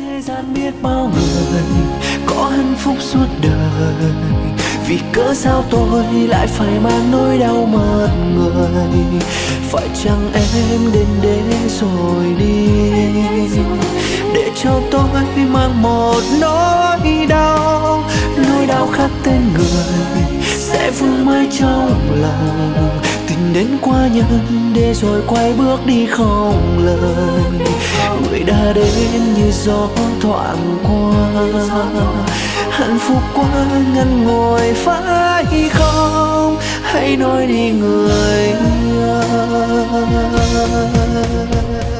thế gian biết bao người có hạnh phúc suốt đời, vì cớ sao tôi lại phải mang nỗi đau mất người? Phải chăng em đến để rồi đi, để cho tôi mang một nỗi đau khắc tên người sẽ vương mãi trong lòng. Tình đến quá nhanh để rồi quay bước đi không lời, người đã đến như gió thoảng qua. Hạnh phúc quá ngắn ngồi phải không, hãy nói đi người ơi.